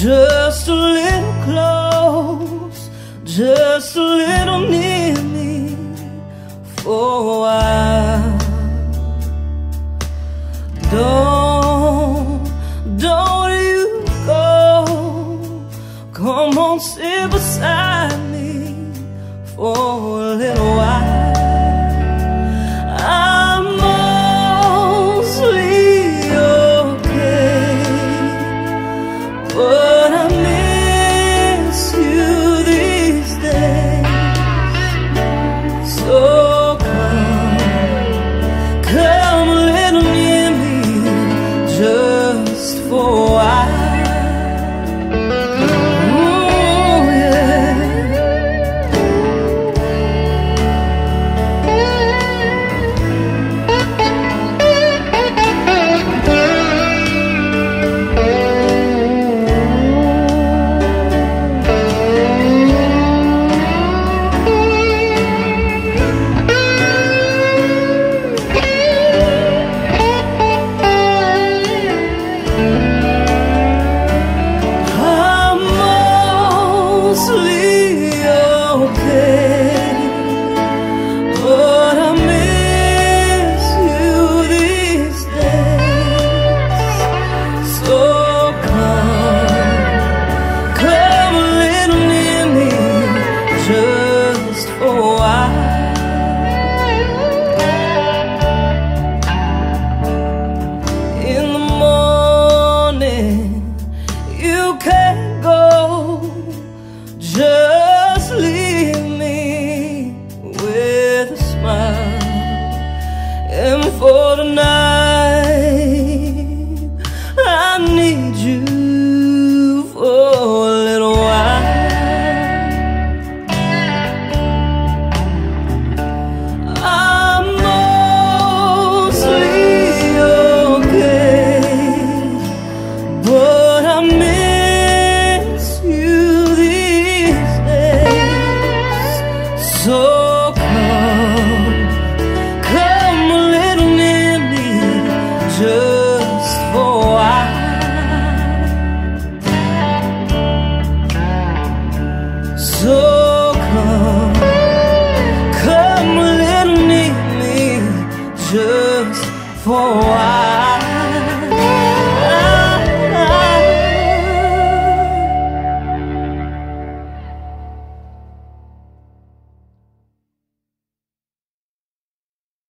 just a little close, just a little near me for a while. Don't you go. Come on, sit beside me for a little while. I'm mostly okay, but I miss you these days. So come a little near me, just for a while. Just leave me with a smile, and for tonight I need you for a little while. I'm mostly okay, but I miss you. So come a little near me, just for a while. So come a little near me, just for a while.